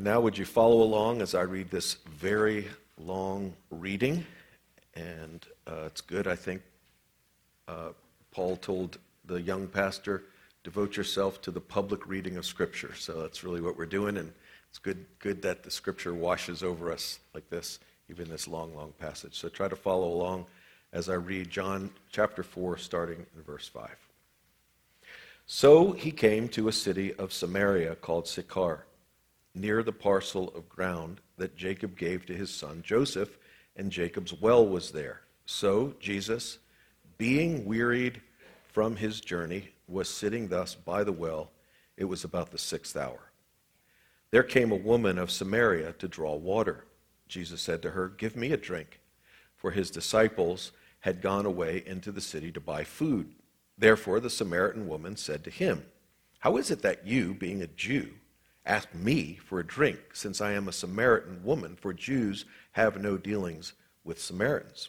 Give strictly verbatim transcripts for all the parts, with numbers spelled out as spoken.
Now would you follow along as I read this very long reading? And uh, it's good, I think. Uh, Paul told the young pastor, devote yourself to the public reading of Scripture. So that's really what we're doing, and it's good, good that the Scripture washes over us like this, even this long, long passage. So try to follow along as I read John chapter four, starting in verse five. So he came to a city of Samaria called Sychar, near the parcel of ground that Jacob gave to his son Joseph, and Jacob's well was there. So Jesus, being wearied from his journey, was sitting thus by the well. It was about the sixth hour. There came a woman of Samaria to draw water. Jesus said to her, "Give me a drink," for his disciples had gone away into the city to buy food. Therefore the Samaritan woman said to him, "How is it that you, being a Jew, ask me for a drink, since I am a Samaritan woman? For Jews have no dealings with Samaritans."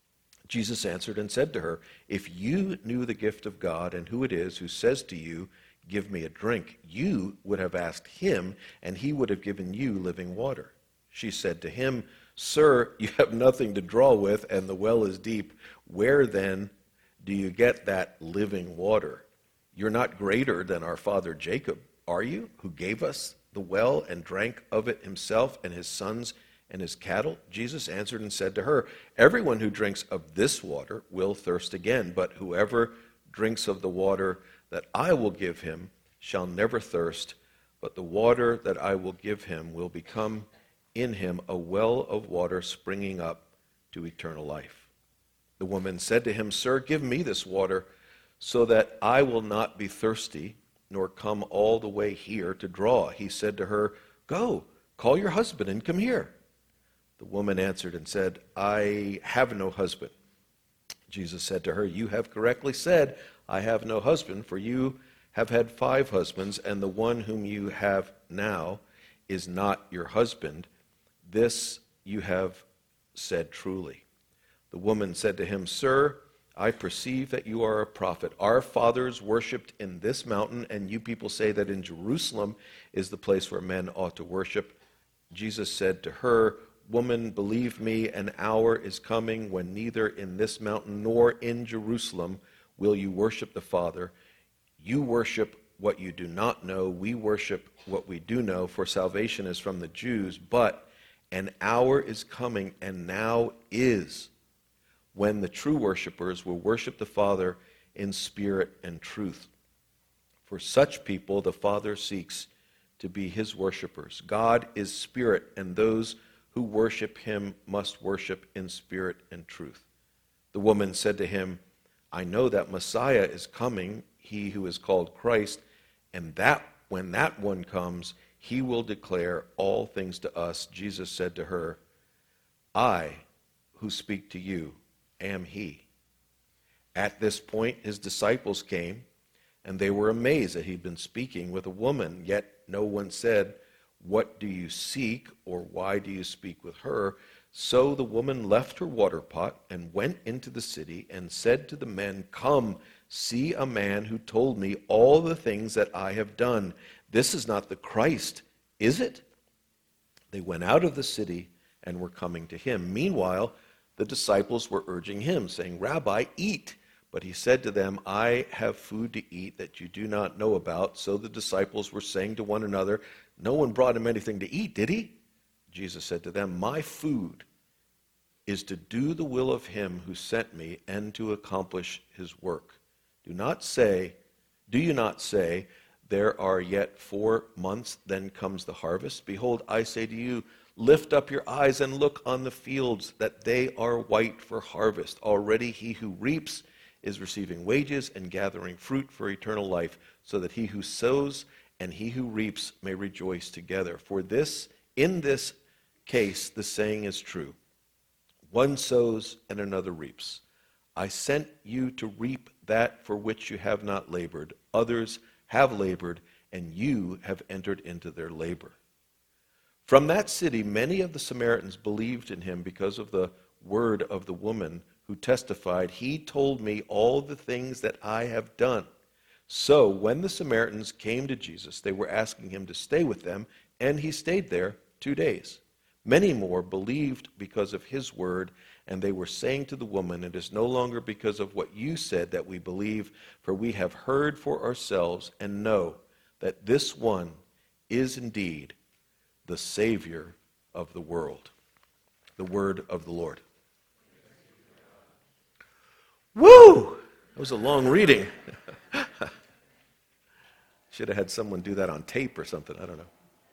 Jesus answered and said to her, "If you knew the gift of God and who it is who says to you, 'Give me a drink,' you would have asked him, and he would have given you living water." She said to him, "Sir, you have nothing to draw with, and the well is deep. Where then do you get that living water? You're not greater than our father Jacob, are you, who gave us the well and drank of it himself and his sons and his cattle?" Jesus answered and said to her, "Everyone who drinks of this water will thirst again, but whoever drinks of the water that I will give him shall never thirst, but the water that I will give him will become in him a well of water springing up to eternal life." The woman said to him, "Sir, give me this water so that I will not be thirsty, nor come all the way here to draw." He said to her, "Go, call your husband and come here." The woman answered and said, "I have no husband." Jesus said to her, "You have correctly said, 'I have no husband,' for you have had five husbands, and the one whom you have now is not your husband. This you have said truly." The woman said to him, "Sir, I perceive that you are a prophet. Our fathers worshipped in this mountain, and you people say that in Jerusalem is the place where men ought to worship." Jesus said to her, "Woman, believe me, an hour is coming when neither in this mountain nor in Jerusalem will you worship the Father. You worship what you do not know. We worship what we do know, for salvation is from the Jews. But an hour is coming, and now is, when the true worshipers will worship the Father in spirit and truth. For such people the Father seeks to be his worshipers. God is spirit, and those who worship him must worship in spirit and truth." The woman said to him, "I know that Messiah is coming, he who is called Christ, and that when that one comes, he will declare all things to us." Jesus said to her, "I who speak to you am he." At this point his disciples came, and they were amazed that he'd been speaking with a woman, yet no one said, "What do you seek?" or "Why do you speak with her?" So the woman left her water pot and went into the city and said to the men, "Come, see a man who told me all the things that I have done. This is not the Christ, is it?" They went out of the city and were coming to him. Meanwhile, the disciples were urging him, saying, "Rabbi, eat." But he said to them, "I have food to eat that you do not know about." So the disciples were saying to one another, "No one brought him anything to eat, did he?" Jesus said to them, "My food is to do the will of him who sent me and to accomplish his work. Do not say, do you not say, 'There are yet four months, then comes the harvest'? Behold, I say to you, lift up your eyes and look on the fields, that they are white for harvest. Already he who reaps is receiving wages and gathering fruit for eternal life, so that he who sows and he who reaps may rejoice together. For this, in this case, the saying is true: one sows and another reaps. I sent you to reap that for which you have not labored. Others have labored, and you have entered into their labor." From that city, many of the Samaritans believed in him because of the word of the woman who testified, "He told me all the things that I have done." So when the Samaritans came to Jesus, they were asking him to stay with them, And he stayed there two days. Many more believed because of his word, and they were saying to the woman, it is no longer because of what you said that we believe, for we have heard for ourselves and know that this one is indeed the Savior of the world. The word of the Lord. Woo! That was a long reading. Should have had someone do that on tape or something. I don't know.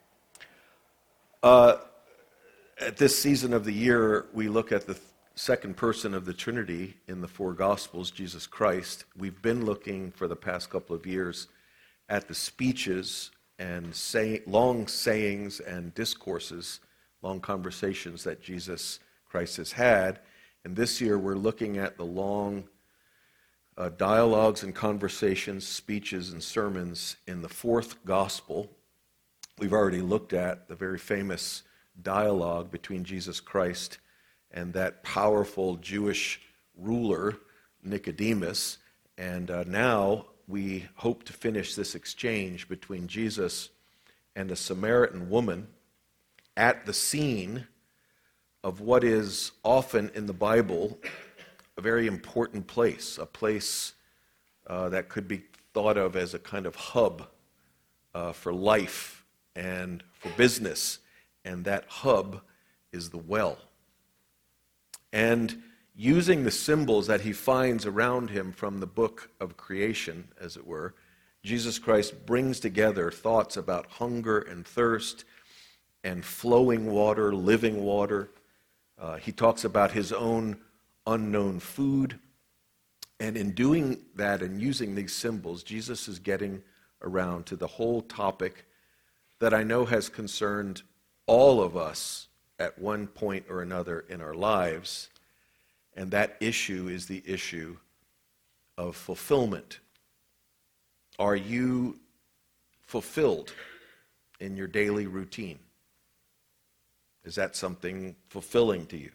Uh, at this season of the year, we look at the th- second person of the Trinity in the four Gospels, Jesus Christ. We've been looking for the past couple of years at the speeches and say, long sayings and discourses, long conversations that Jesus Christ has had. And this year, we're looking at the long Uh, dialogues and conversations, speeches and sermons in the fourth gospel. We've already looked at the very famous dialogue between Jesus Christ and that powerful Jewish ruler, Nicodemus. And uh, now we hope to finish this exchange between Jesus and a Samaritan woman at the scene of what is often in the Bible a very important place, a place uh, that could be thought of as a kind of hub uh, for life and for business, and that hub is the well. And using the symbols that he finds around him from the book of creation, as it were, Jesus Christ brings together thoughts about hunger and thirst and flowing water, living water. Uh, he talks about his own unknown food. And in doing that and using these symbols, Jesus is getting around to the whole topic that I know has concerned all of us at one point or another in our lives. And that issue is the issue of fulfillment. Are you fulfilled in your daily routine? Is that something fulfilling to you?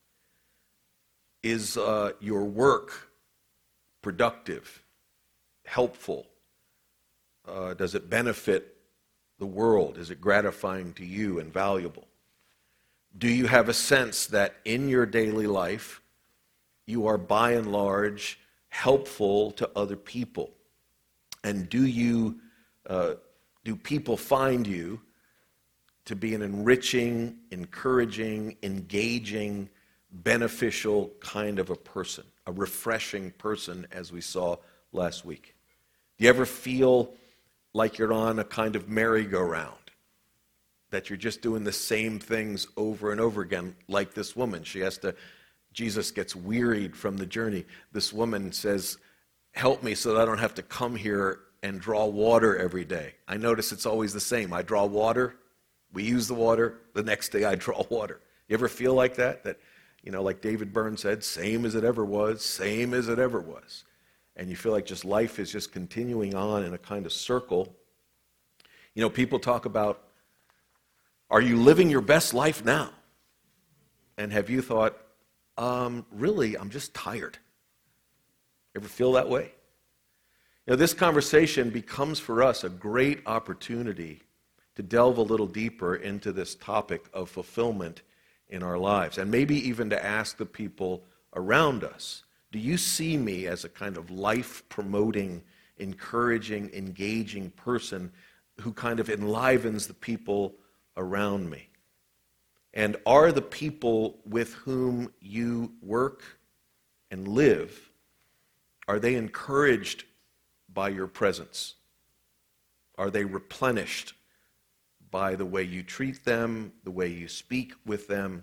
Is uh, your work productive, helpful? Uh, does it benefit the world? Is it gratifying to you and valuable? Do you have a sense that in your daily life you are by and large helpful to other people? And do you uh, do people find you to be an enriching, encouraging, engaging, beneficial kind of a person, a refreshing person, as we saw last week? Do you ever feel like you're on a kind of merry-go-round, that you're just doing the same things over and over again, like this woman? She has to, Jesus gets wearied from the journey. This woman says, help me so that I don't have to come here and draw water every day. I notice it's always the same. I draw water, we use the water, the next day I draw water. You ever feel like that? That You know, like David Byrne said, same as it ever was, same as it ever was. And you feel like just life is just continuing on in a kind of circle. You know, people talk about, are you living your best life now? And have you thought, um, really, I'm just tired? Ever feel that way? You know, this conversation becomes for us a great opportunity to delve a little deeper into this topic of fulfillment in our lives, and maybe even to ask the people around us, do you see me as a kind of life-promoting, encouraging, engaging person who kind of enlivens the people around me? And are the people with whom you work and live, are they encouraged by your presence? Are they replenished by the way you treat them, the way you speak with them?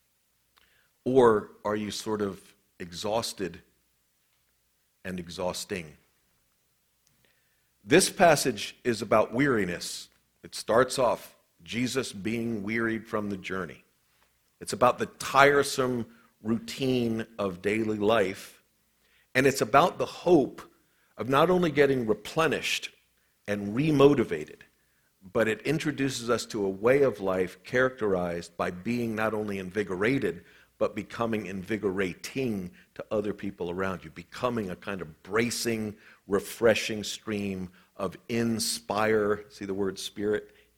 Or are you sort of exhausted and exhausting? This passage is about weariness. It starts off Jesus being wearied from the journey. It's about the tiresome routine of daily life, and it's about the hope of not only getting replenished and remotivated, but it introduces us to a way of life characterized by being not only invigorated, but becoming invigorating to other people around you, becoming a kind of bracing, refreshing stream of inspire, see the word spirit,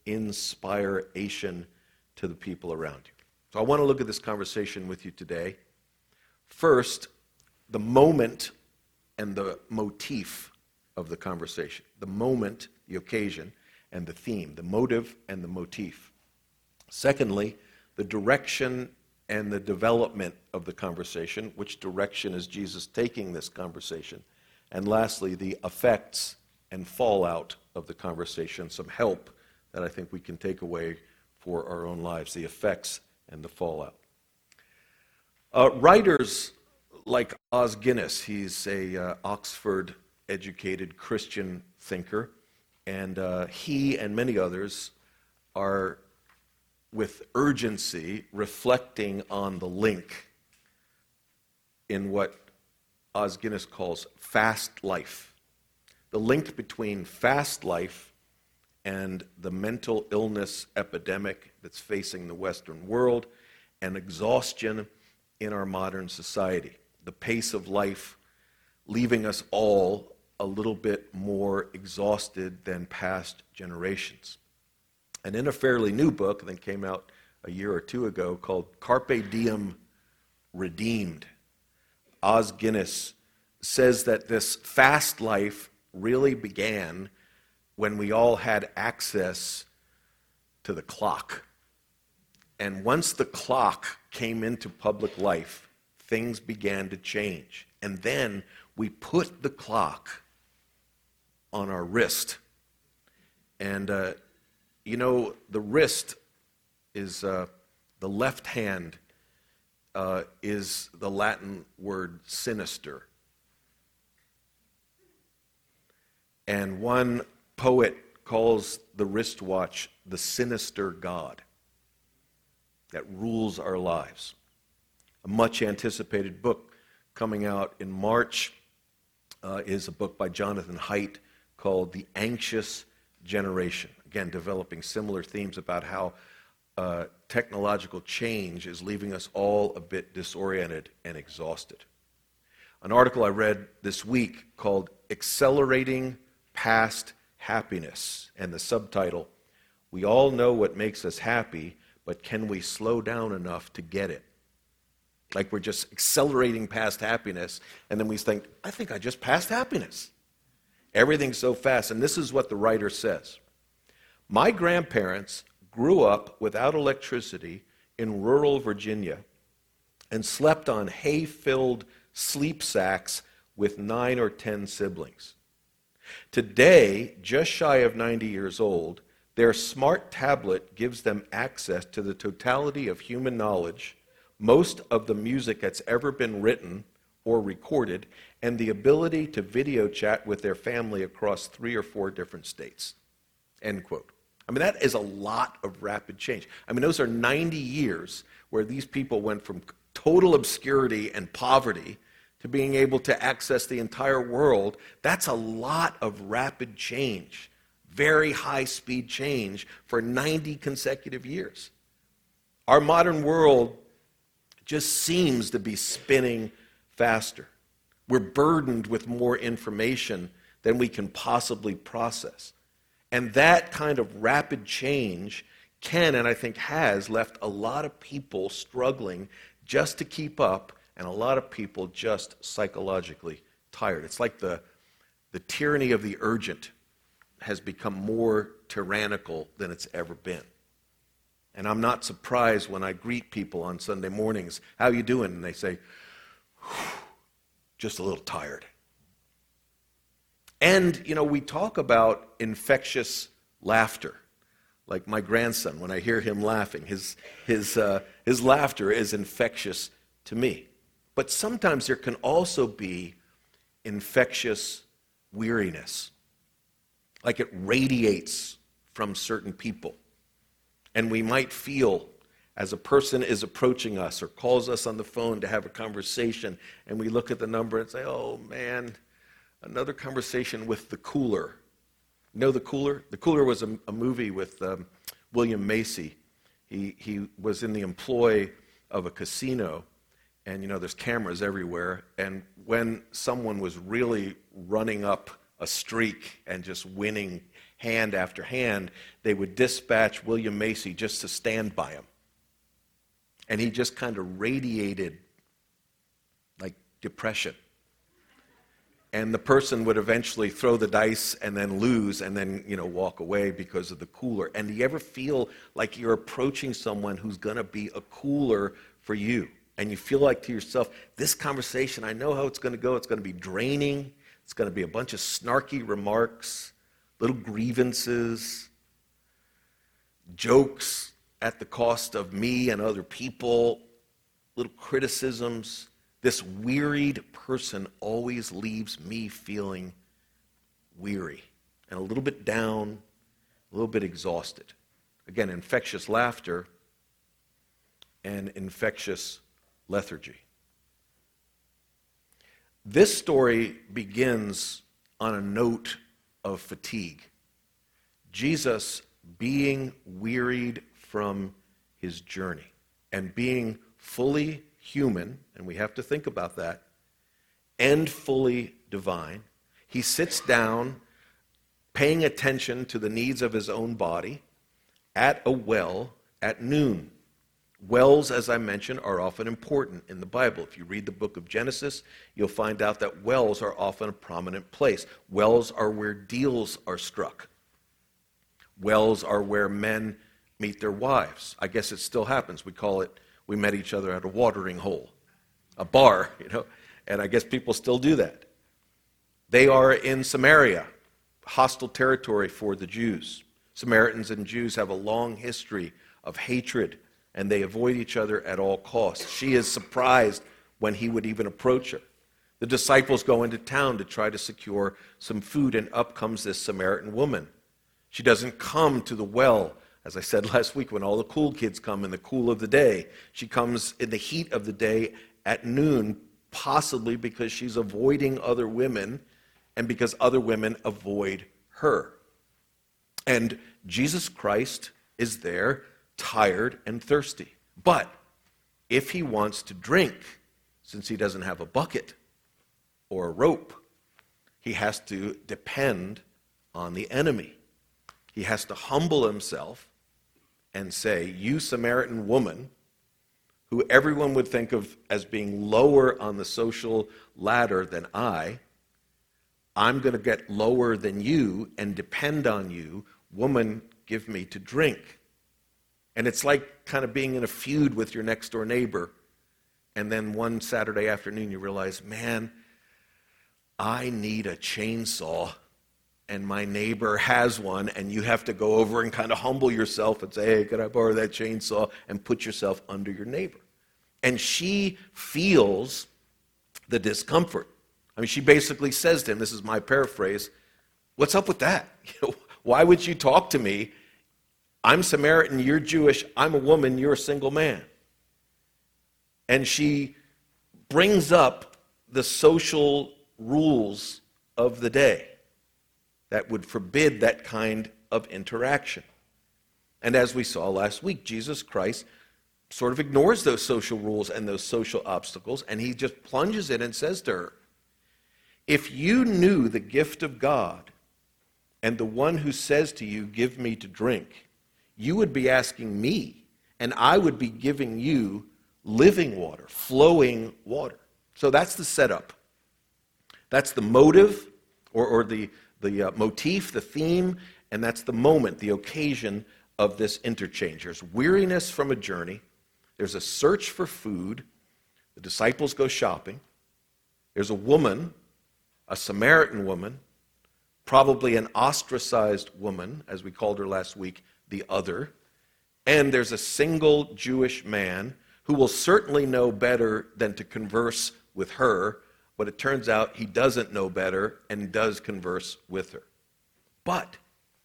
inspiration to the people around you. So I want to look at this conversation with you today. First, the moment and the motif of the conversation. The moment, the occasion, and the theme. The motive and the motif. Secondly, the direction and the development of the conversation. Which direction is Jesus taking this conversation? And lastly, the effects and fallout of the conversation. Some help that I think we can take away for our own lives. The effects and the fallout. Uh, writers like Os Guinness, he's a uh, Oxford-educated Christian thinker, and uh, he and many others are with urgency reflecting on the link in what Os Guinness calls fast life. The link between fast life and the mental illness epidemic that's facing the Western world and exhaustion in our modern society. The pace of life leaving us all a little bit more exhausted than past generations. And in a fairly new book that came out a year or two ago called Carpe Diem Redeemed, Os Guinness says that this fast life really began when we all had access to the clock. And once the clock came into public life, things began to change. And then we put the clock on our wrist. And, uh, you know, the wrist is, uh, the left hand uh, is the Latin word sinister. And one poet calls the wristwatch the sinister god that rules our lives. A much anticipated book coming out in March uh, is a book by Jonathan Haidt called The Anxious Generation. Again, developing similar themes about how uh, technological change is leaving us all a bit disoriented and exhausted. An article I read this week called Accelerating Past Happiness, and the subtitle, We All Know What Makes Us Happy, but can we slow down enough to get it? Like we're just accelerating past happiness, and then we think, I think I just passed happiness. Everything's so fast, and this is what the writer says. My grandparents grew up without electricity in rural Virginia and slept on hay-filled sleep sacks with nine or ten siblings. Today, just shy of ninety years old, their smart tablet gives them access to the totality of human knowledge, most of the music that's ever been written or recorded, and the ability to video chat with their family across three or four different states. End quote. I mean, that is a lot of rapid change. I mean, those are ninety years where these people went from total obscurity and poverty to being able to access the entire world. That's a lot of rapid change, very high-speed change for ninety consecutive years. Our modern world just seems to be spinning faster. We're burdened with more information than we can possibly process. And that kind of rapid change can, and I think has, left a lot of people struggling just to keep up, and a lot of people just psychologically tired. It's like the, the tyranny of the urgent has become more tyrannical than it's ever been. And I'm not surprised when I greet people on Sunday mornings, how you doing? And they say, just a little tired. And, you know, we talk about infectious laughter. Like my grandson, when I hear him laughing, his, his, uh, his laughter is infectious to me. But sometimes there can also be infectious weariness. Like it radiates from certain people. And we might feel, as a person is approaching us or calls us on the phone to have a conversation, and we look at the number and say, oh man, another conversation with the Cooler. You know The Cooler? The Cooler was a, a movie with um, William Macy. He, he was in the employ of a casino, and you know there's cameras everywhere, and when someone was really running up a streak and just winning hand after hand, they would dispatch William Macy just to stand by him. And he just kind of radiated like depression. And the person would eventually throw the dice and then lose and then, you know, walk away because of the cooler. And do you ever feel like you're approaching someone who's going to be a cooler for you? And you feel like to yourself, this conversation, I know how it's going to go. It's going to be draining. It's going to be a bunch of snarky remarks, little grievances, jokes at the cost of me and other people, little criticisms. This wearied person always leaves me feeling weary and a little bit down, a little bit exhausted. Again, infectious laughter and infectious lethargy. This story begins on a note of fatigue. Jesus being wearied from his journey and being fully human, and we have to think about that, and fully divine. He sits down, paying attention to the needs of his own body, at a well at noon. Wells, as I mentioned, are often important in the Bible. If you read the book of Genesis, you'll find out that wells are often a prominent place. Wells are where deals are struck. Wells are where men meet their wives. I guess it still happens. We call it, we met each other at a watering hole, a bar, you know, and I guess people still do that. They are in Samaria, hostile territory for the Jews. Samaritans and Jews have a long history of hatred, and they avoid each other at all costs. She is surprised when he would even approach her. The disciples go into town to try to secure some food, and up comes this Samaritan woman. She doesn't come to the well, as I said last week, when all the cool kids come in the cool of the day. She comes in the heat of the day at noon, possibly because she's avoiding other women and because other women avoid her. And Jesus Christ is there, tired and thirsty. But if he wants to drink, since he doesn't have a bucket or a rope, he has to depend on the enemy. He has to humble himself and say, you Samaritan woman, who everyone would think of as being lower on the social ladder than I, I'm going to get lower than you and depend on you. Woman, give me to drink. And it's like kind of being in a feud with your next door neighbor. And then one Saturday afternoon you realize, man, I need a chainsaw. And my neighbor has one, and you have to go over and kind of humble yourself and say, hey, could I borrow that chainsaw? And put yourself under your neighbor. And she feels the discomfort. I mean, she basically says to him, this is my paraphrase, what's up with that? You know, why would you talk to me? I'm Samaritan, you're Jewish, I'm a woman, you're a single man. And she brings up the social rules of the day that would forbid that kind of interaction. And as we saw last week, Jesus Christ sort of ignores those social rules and those social obstacles, and he just plunges in and says to her, if you knew the gift of God and the one who says to you, give me to drink, you would be asking me, and I would be giving you living water, flowing water. So that's the setup. That's the motive, or, or the, the uh, motif, the theme, and that's the moment, the occasion of this interchange. There's weariness from a journey. There's a search for food. The disciples go shopping. There's a woman, a Samaritan woman, probably an ostracized woman, as we called her last week, the other. And there's a single Jewish man who will certainly know better than to converse with her, but it turns out he doesn't know better and does converse with her. But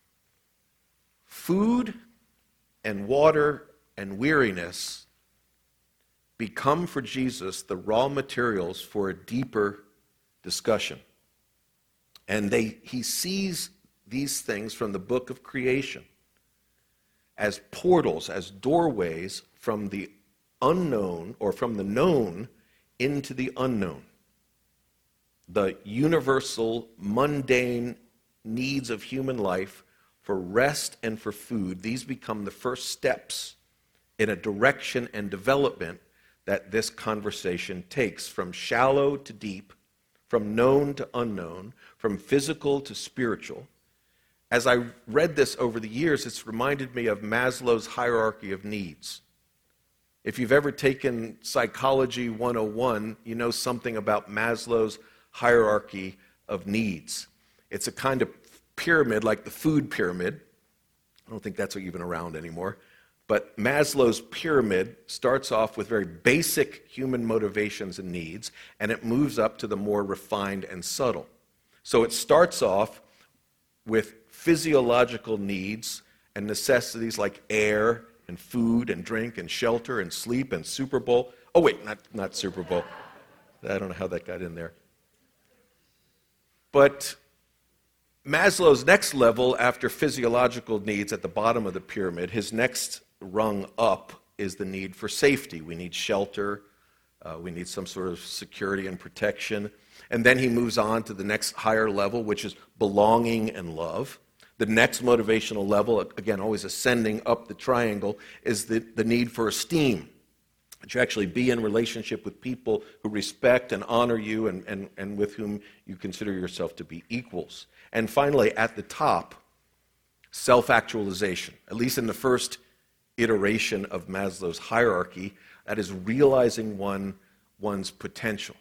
food and water and weariness become for Jesus the raw materials for a deeper discussion. And they, he sees these things from the book of creation as portals, as doorways from the unknown or from the known into the unknown. The universal, mundane needs of human life for rest and for food, these become the first steps in a direction and development that this conversation takes, from shallow to deep, from known to unknown, from physical to spiritual. As I read this over the years, it's reminded me of Maslow's hierarchy of needs. If you've ever taken Psychology one oh one, you know something about Maslow's hierarchy of needs. It's a kind of pyramid, like the food pyramid. I don't think that's even around anymore. But Maslow's pyramid starts off with very basic human motivations and needs, and it moves up to the more refined and subtle. So it starts off with physiological needs and necessities like air and food and drink and shelter and sleep and Super Bowl. Oh, wait, not, not Super Bowl. I don't know how that got in there. But Maslow's next level, after physiological needs at the bottom of the pyramid, his next rung up is the need for safety. We need shelter. Uh, we need some sort of security and protection. And then he moves on to the next higher level, which is belonging and love. The next motivational level, again, always ascending up the triangle, is the, the need for esteem. That you actually be in relationship with people who respect and honor you and, and, and with whom you consider yourself to be equals. And finally, at the top, self-actualization. At least in the first iteration of Maslow's hierarchy, that is realizing one, one's potential.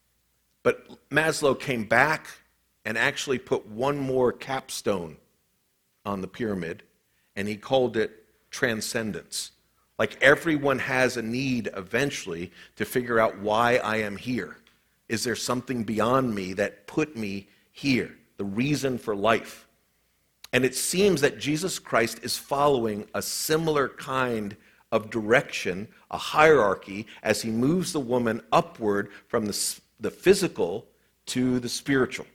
But Maslow came back and actually put one more capstone on the pyramid, and he called it transcendence. Like everyone has a need eventually to figure out why I am here. Is there something beyond me that put me here? The reason for life. And it seems that Jesus Christ is following a similar kind of direction, a hierarchy, as he moves the woman upward from the, the physical to the spiritual.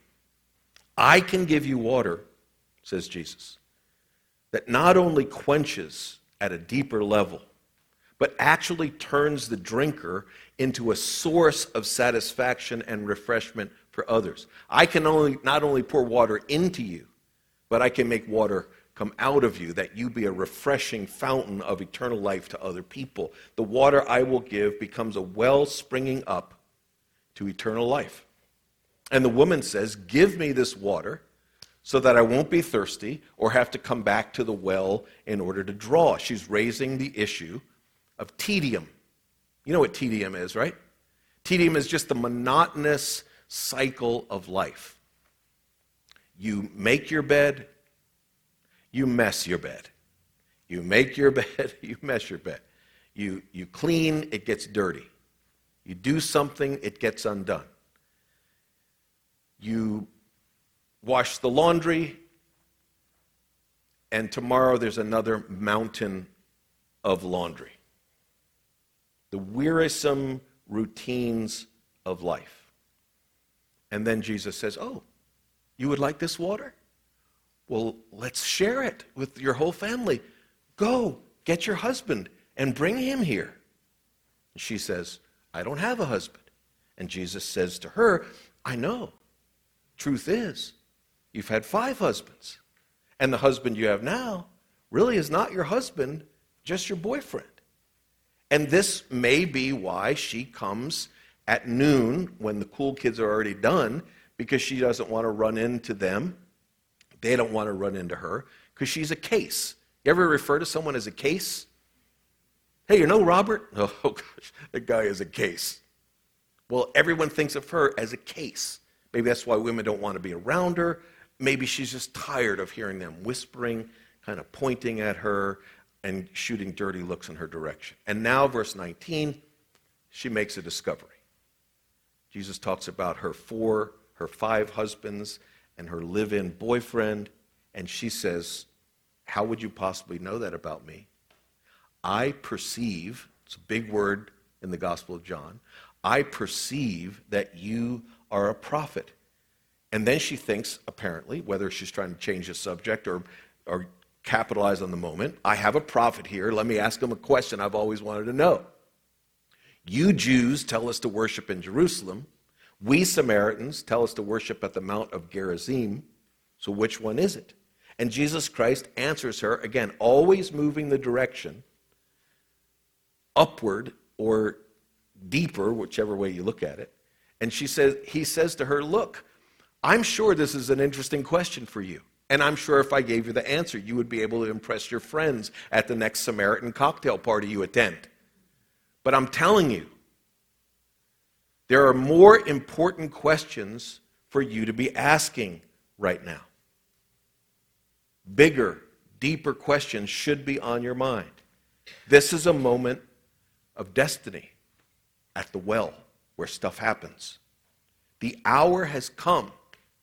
I can give you water, says Jesus, that not only quenches at a deeper level, but actually turns the drinker into a source of satisfaction and refreshment for others. I can only not only pour water into you, but I can make water come out of you, that you be a refreshing fountain of eternal life to other people. The water I will give becomes a well springing up to eternal life. And the woman says, give me this water so that I won't be thirsty or have to come back to the well in order to draw. She's raising the issue of tedium. You know what tedium is, right? Tedium is just the monotonous cycle of life. You make your bed, you mess your bed. You make your bed, you mess your bed. You, you clean, it gets dirty. You do something, it gets undone. You wash the laundry, and tomorrow there's another mountain of laundry. The wearisome routines of life. And then Jesus says, oh, you would like this water? Well, let's share it with your whole family. Go, get your husband and bring him here. And she says, I don't have a husband. And Jesus says to her, I know. Truth is, you've had five husbands. And the husband you have now really is not your husband, just your boyfriend. And this may be why she comes at noon when the cool kids are already done, because she doesn't want to run into them. They don't want to run into her, because she's a case. You ever refer to someone as a case? Hey, you know Robert? Oh, gosh, that guy is a case. Well, everyone thinks of her as a case. Maybe that's why women don't want to be around her. Maybe she's just tired of hearing them whispering, kind of pointing at her, and shooting dirty looks in her direction. And now, verse nineteen, she makes a discovery. Jesus talks about her four, her five husbands, and her live-in boyfriend, and she says, how would you possibly know that about me? I perceive, it's a big word in the Gospel of John, I perceive that you are a prophet. And then she thinks, apparently, whether she's trying to change the subject or, or capitalize on the moment, I have a prophet here. Let me ask him a question I've always wanted to know. You Jews tell us to worship in Jerusalem. We Samaritans tell us to worship at the Mount of Gerizim. So which one is it? And Jesus Christ answers her, again, always moving the direction upward or deeper, whichever way you look at it. And she says, he says to her, look, I'm sure this is an interesting question for you. And I'm sure if I gave you the answer, you would be able to impress your friends at the next Samaritan cocktail party you attend. But I'm telling you, there are more important questions for you to be asking right now. Bigger, deeper questions should be on your mind. This is a moment of destiny at the well where stuff happens. The hour has come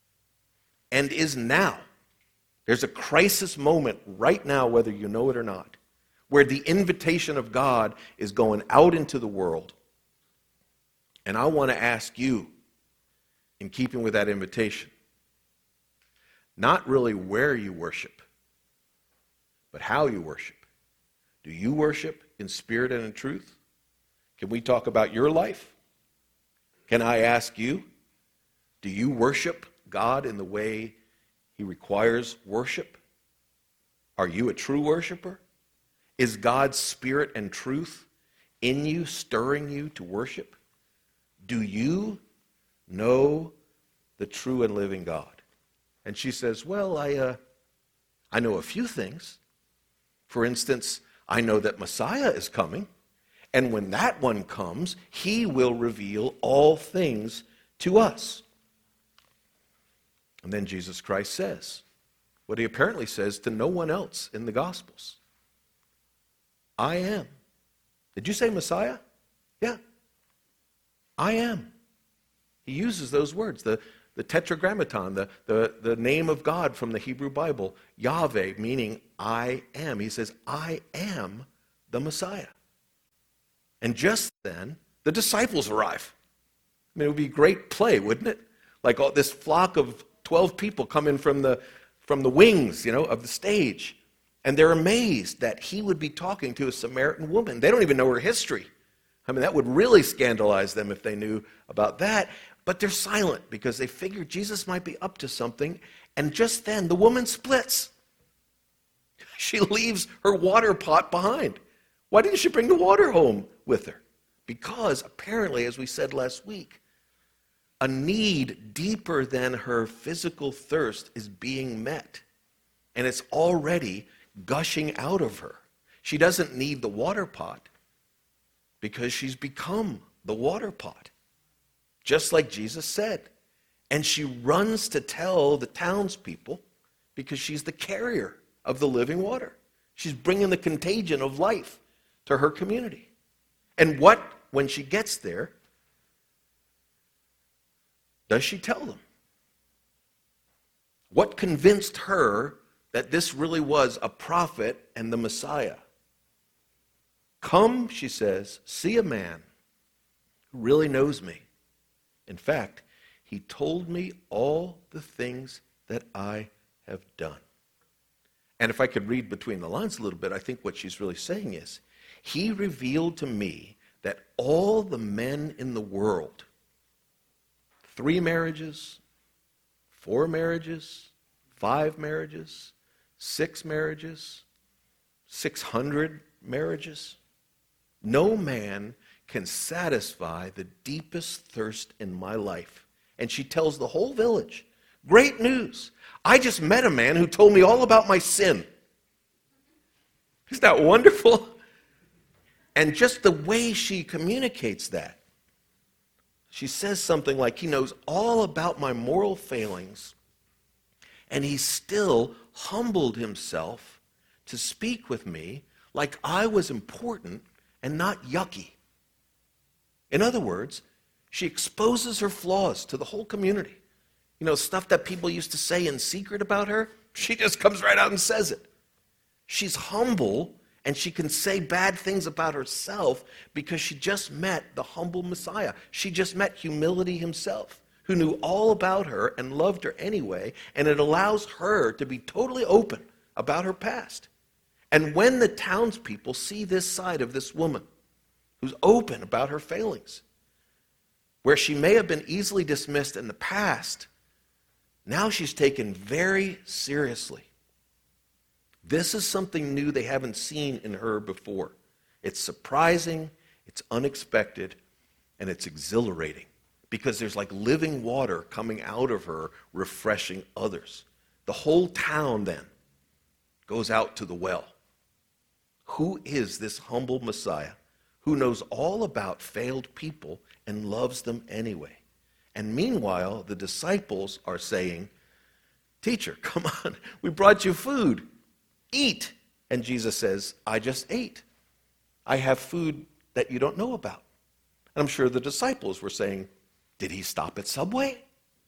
and is now. There's a crisis moment right now, whether you know it or not, where the invitation of God is going out into the world. And I want to ask you, in keeping with that invitation, not really where you worship, but how you worship. Do you worship in spirit and in truth? Can we talk about your life? Can I ask you, do you worship God in the way He requires worship? Are you a true worshiper? Is God's spirit and truth in you, stirring you to worship? Do you know the true and living God? And she says, well, I, uh, I know a few things. For instance, I know that Messiah is coming. And when that one comes, He will reveal all things to us. And then Jesus Christ says what He apparently says to no one else in the Gospels. I am. Did you say Messiah? Yeah. I am. He uses those words, the, the tetragrammaton, the, the, the name of God from the Hebrew Bible, Yahweh, meaning I am. He says, I am the Messiah. And just then, the disciples arrive. I mean, it would be a great play, wouldn't it? Like all this flock of twelve people come in from the, from the wings, you know, of the stage. And they're amazed that He would be talking to a Samaritan woman. They don't even know her history. I mean, that would really scandalize them if they knew about that. But they're silent because they figure Jesus might be up to something. And just then, the woman splits. She leaves her water pot behind. Why didn't she bring the water home with her? Because apparently, as we said last week, a need deeper than her physical thirst is being met. And it's already gushing out of her. She doesn't need the water pot because she's become the water pot, just like Jesus said. And she runs to tell the townspeople because she's the carrier of the living water. She's bringing the contagion of life to her community. And what, when she gets there, does she tell them? What convinced her that this really was a prophet and the Messiah? Come, she says, see a man who really knows me. In fact, he told me all the things that I have done. And if I could read between the lines a little bit, I think what she's really saying is, He revealed to me that all the men in the world, three marriages, four marriages, five marriages, six marriages, six hundred marriages, no man can satisfy the deepest thirst in my life. And she tells the whole village, great news. I just met a man who told me all about my sin. Isn't that wonderful? And just the way she communicates that, she says something like, he knows all about my moral failings, and he still humbled himself to speak with me like I was important and not yucky. In other words, she exposes her flaws to the whole community. You know, stuff that people used to say in secret about her, she just comes right out and says it. She's humble, and she can say bad things about herself because she just met the humble Messiah. She just met humility himself, who knew all about her and loved her anyway, and it allows her to be totally open about her past. And when the townspeople see this side of this woman, who's open about her failings, where she may have been easily dismissed in the past, now she's taken very seriously. This is something new they haven't seen in her before. It's surprising, it's unexpected, and it's exhilarating because there's like living water coming out of her, refreshing others. The whole town then goes out to the well. Who is this humble Messiah who knows all about failed people and loves them anyway? And meanwhile, the disciples are saying, "Teacher, come on, we brought you food. Eat." And Jesus says, "I just ate. I have food that you don't know about." And I'm sure the disciples were saying, "Did he stop at Subway?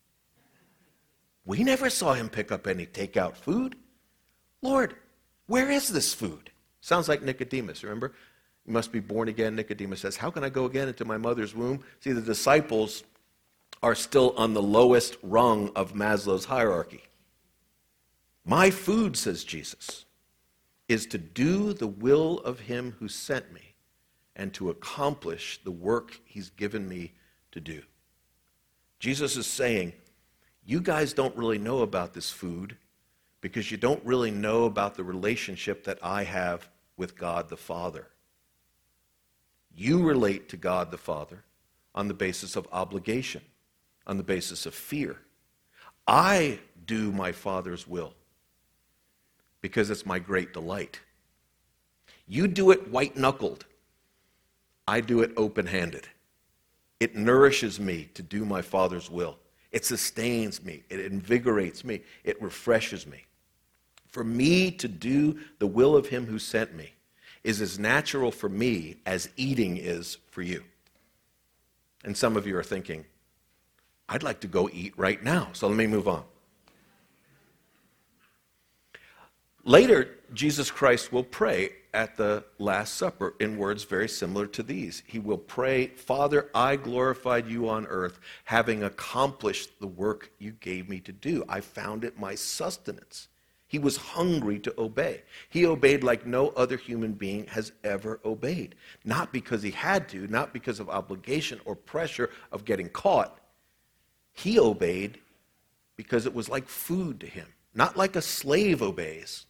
We never saw him pick up any takeout food. Lord, where is this food?" Sounds like Nicodemus, remember? You must be born again. Nicodemus says, "How can I go again into my mother's womb?" See, the disciples are still on the lowest rung of Maslow's hierarchy. "My food," says Jesus, "is to do the will of him who sent me and to accomplish the work he's given me to do." Jesus is saying, you guys don't really know about this food because you don't really know about the relationship that I have with God the Father. You relate to God the Father on the basis of obligation, on the basis of fear. I do my Father's will because it's my great delight. You do it white-knuckled. I do it open-handed. It nourishes me to do my Father's will. It sustains me. It invigorates me. It refreshes me. For me to do the will of him who sent me is as natural for me as eating is for you. And some of you are thinking, I'd like to go eat right now. So let me move on. Later, Jesus Christ will pray at the Last Supper in words very similar to these. He will pray, "Father, I glorified you on earth, having accomplished the work you gave me to do. I found it my sustenance." He was hungry to obey. He obeyed like no other human being has ever obeyed. Not because he had to, not because of obligation or pressure of getting caught. He obeyed because it was like food to him. Not like a slave obeys,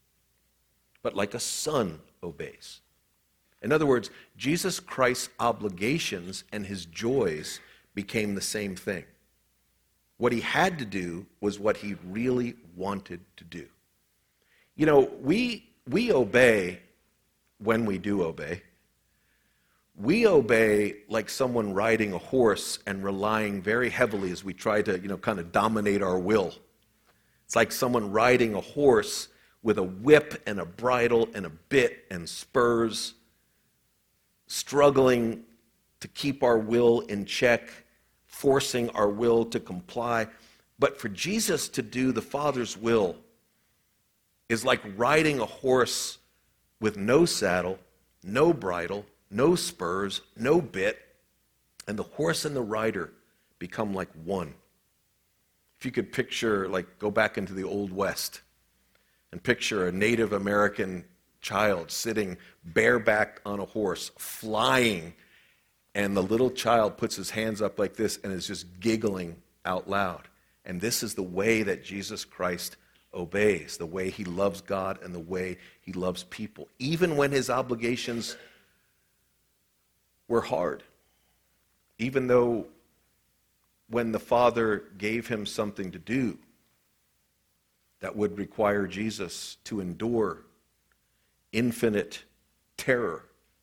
but like a son obeys. In other words, Jesus Christ's obligations and his joys became the same thing. What he had to do was what he really wanted to do. You know, we we obey when we do obey. We obey like someone riding a horse and relying very heavily as we try to, you know, kind of dominate our will. It's like someone riding a horse with a whip and a bridle and a bit and spurs, struggling to keep our will in check, forcing our will to comply. But for Jesus to do the Father's will is like riding a horse with no saddle, no bridle, no spurs, no bit, and the horse and the rider become like one. If you could picture, like, go back into the Old West and picture a Native American child sitting barebacked on a horse, flying, and the little child puts his hands up like this and is just giggling out loud. And this is the way that Jesus Christ obeys, the way he loves God and the way he loves people, even when his obligations were hard. Even though when the Father gave him something to do that would require Jesus to endure infinite terror,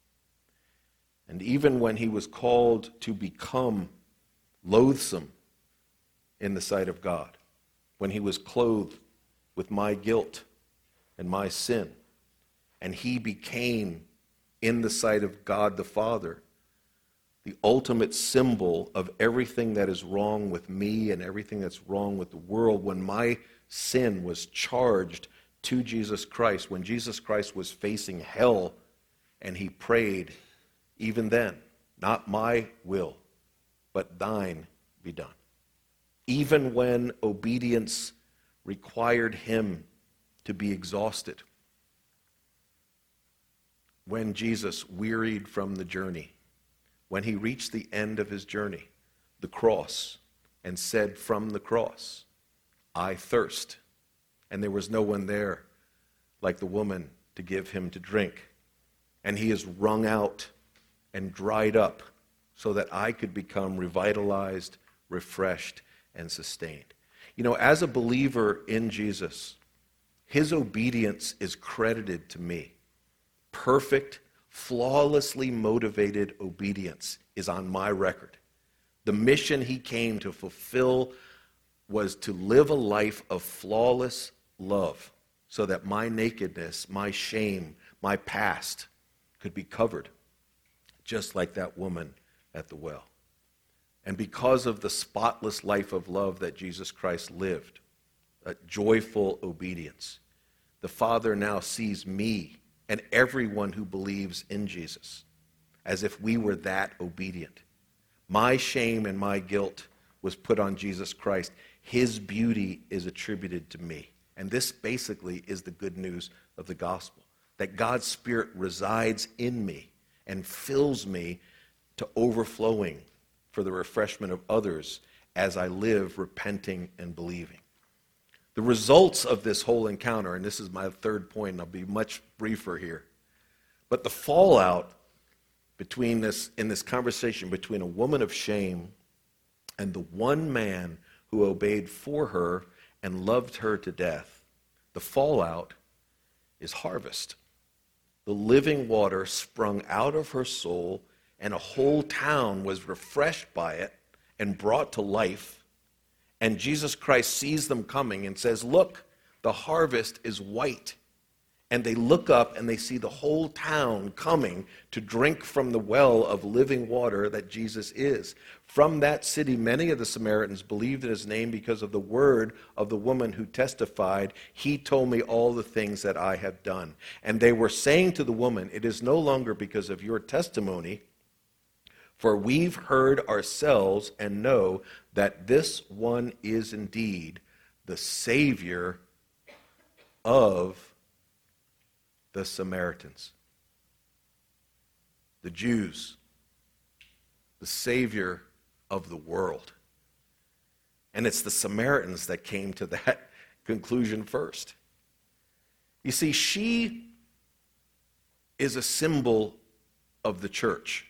and even when he was called to become loathsome in the sight of God, when he was clothed with my guilt and my sin, and he became, in the sight of God the Father, the ultimate symbol of everything that is wrong with me and everything that's wrong with the world. When my sin was charged to Jesus Christ, when Jesus Christ was facing hell, and he prayed, even then, not my will, but thine be done. Even when obedience required him to be exhausted, when Jesus wearied from the journey, when he reached the end of his journey, the cross, and said from the cross, "I thirst," and there was no one there like the woman, to give him to drink. And he is wrung out and dried up so that I could become revitalized, refreshed, and sustained. You know, as a believer in Jesus, his obedience is credited to me. Perfect, flawlessly motivated obedience is on my record. The mission he came to fulfill was to live a life of flawless love so that my nakedness, my shame, my past could be covered, just like that woman at the well. And because of the spotless life of love that Jesus Christ lived, a joyful obedience, the Father now sees me and everyone who believes in Jesus as if we were that obedient. My shame and my guilt was put on Jesus Christ. His beauty is attributed to me. And this basically is the good news of the gospel, that God's Spirit resides in me and fills me to overflowing for the refreshment of others as I live repenting and believing. The results of this whole encounter, and this is my third point, and I'll be much briefer here, but the fallout between this, in this conversation between a woman of shame and the one man who obeyed for her and loved her to death, the fallout is harvest. The living water sprung out of her soul, and a whole town was refreshed by it and brought to life. And Jesus Christ sees them coming and says, look, the harvest is white. And they look up and they see the whole town coming to drink from the well of living water that Jesus is. From that city, many of the Samaritans believed in his name because of the word of the woman who testified, he told me all the things that I have done. And they were saying to the woman, it is no longer because of your testimony, for we've heard ourselves and know that this one is indeed the Savior of the Samaritans, the Jews, the Savior of the world. And it's the Samaritans that came to that conclusion first. You see, she is a symbol of the church.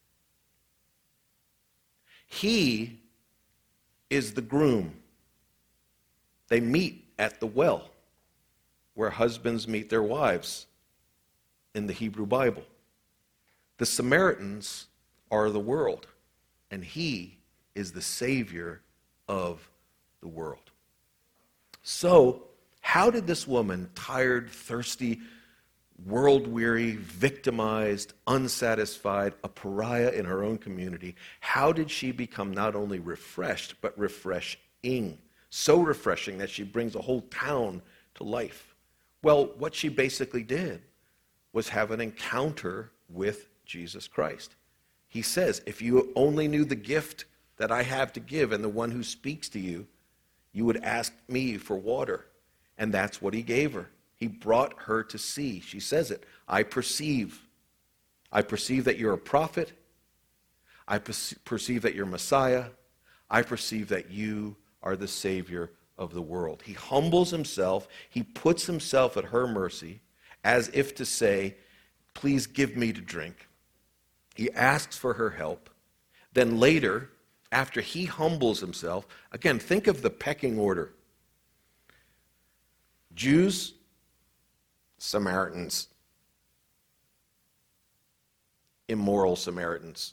He is the groom. They meet at the well, where husbands meet their wives in the Hebrew Bible. The Samaritans are the world, and he is the Savior of the world. So, how did this woman, tired, thirsty, world-weary, victimized, unsatisfied, a pariah in her own community, how did she become not only refreshed, but refreshing? So refreshing that she brings a whole town to life. Well, what she basically did was have an encounter with Jesus Christ. He says, if you only knew the gift that I have to give and the one who speaks to you, you would ask me for water. And that's what he gave her. He brought her to see. She says it, I perceive. I perceive that you're a prophet. I perceive that you're Messiah. I perceive that you are the Savior of the world. He humbles himself. He puts himself at her mercy as if to say, please give me to drink. He asks for her help. Then later, after he humbles himself, again, think of the pecking order. Jews, Samaritans, immoral Samaritans,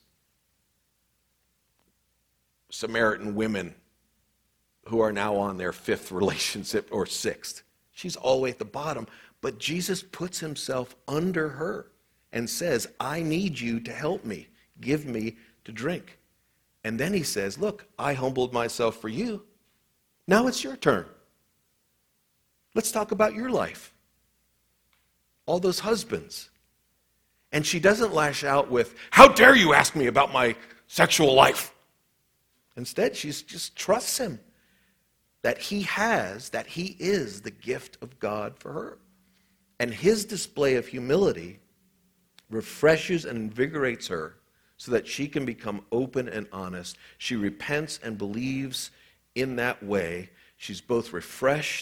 Samaritan women who are now on their fifth relationship or sixth. She's all the way at the bottom, but Jesus puts himself under her and says, I need you to help me. Give me to drink. And then he says, look, I humbled myself for you. Now it's your turn. Let's talk about your life. All those husbands. And she doesn't lash out with, how dare you ask me about my sexual life? Instead, she just trusts him that he has, that he is the gift of God for her. And his display of humility refreshes and invigorates her so that she can become open and honest. She repents and believes in that way. She's both refreshed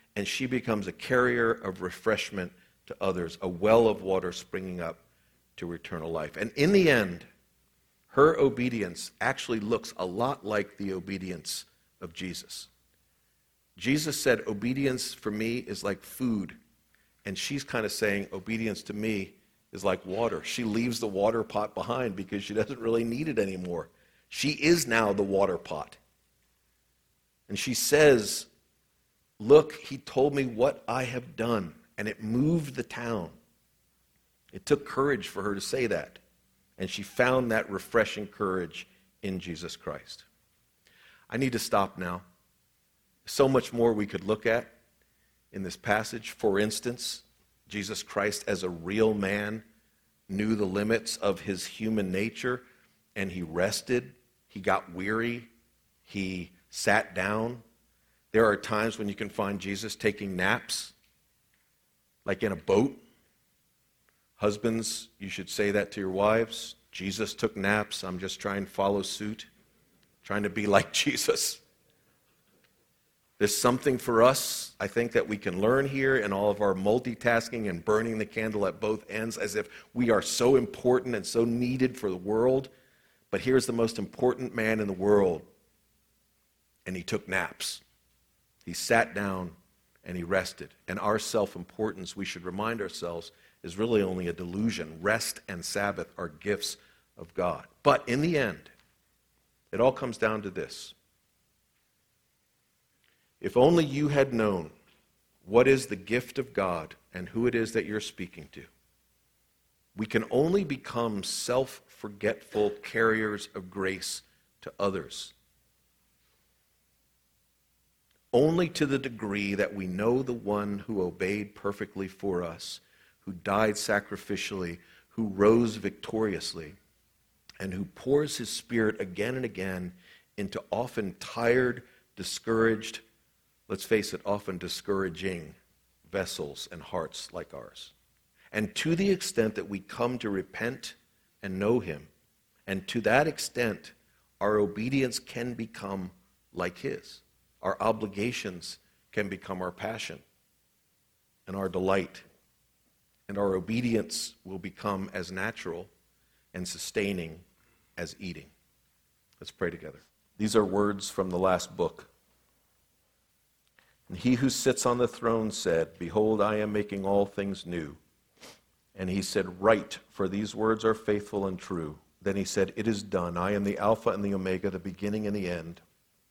and she becomes a carrier of refreshment to others, a well of water springing up to eternal life. And in the end, her obedience actually looks a lot like the obedience of Jesus. Jesus said, obedience for me is like food. And she's kind of saying, obedience to me is like water. She leaves the water pot behind because she doesn't really need it anymore. She is now the water pot. And she says, look, he told me what I have done. And it moved the town. It took courage for her to say that. And she found that refreshing courage in Jesus Christ. I need to stop now. So much more we could look at in this passage. For instance, Jesus Christ as a real man knew the limits of his human nature, and he rested. He got weary. He sat down. There are times when you can find Jesus taking naps, like in a boat. Husbands, you should say that to your wives. Jesus took naps. I'm just trying to follow suit, trying to be like Jesus. There's something for us, I think, that we can learn here in all of our multitasking and burning the candle at both ends as if we are so important and so needed for the world. But here's the most important man in the world, and he took naps. He sat down and he rested. And our self-importance, we should remind ourselves, is really only a delusion. Rest and Sabbath are gifts of God. But in the end, it all comes down to this. If only you had known what is the gift of God and who it is that you're speaking to. We can only become self-forgetful carriers of grace to others only to the degree that we know the one who obeyed perfectly for us, who died sacrificially, who rose victoriously, and who pours his Spirit again and again into often tired, discouraged, let's face it, often discouraging vessels and hearts like ours. And to the extent that we come to repent and know him, and to that extent, our obedience can become like his. Our obligations can become our passion and our delight. And our obedience will become as natural and sustaining as eating. Let's pray together. These are words from the last book. And he who sits on the throne said, behold, I am making all things new. And he said, write, for these words are faithful and true. Then he said, it is done. I am the Alpha and the Omega, the beginning and the end.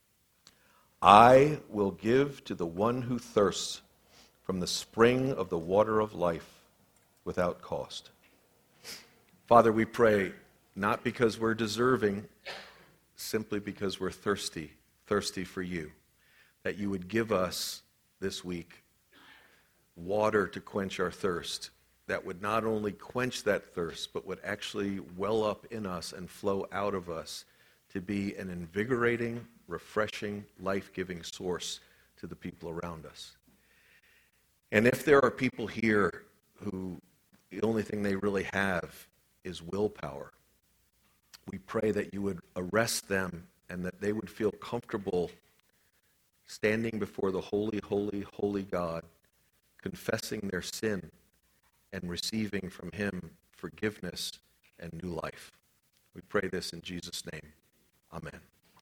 I will give to the one who thirsts from the spring of the water of life without cost. Father, we pray, not because we're deserving, simply because we're thirsty, thirsty for you, that you would give us this week water to quench our thirst, that would not only quench that thirst, but would actually well up in us and flow out of us to be an invigorating, refreshing, life-giving source to the people around us. And if there are people here who the only thing they really have is willpower, we pray that you would arrest them and that they would feel comfortable standing before the holy, holy, holy God, confessing their sin and receiving from him forgiveness and new life. We pray this in Jesus' name. Amen.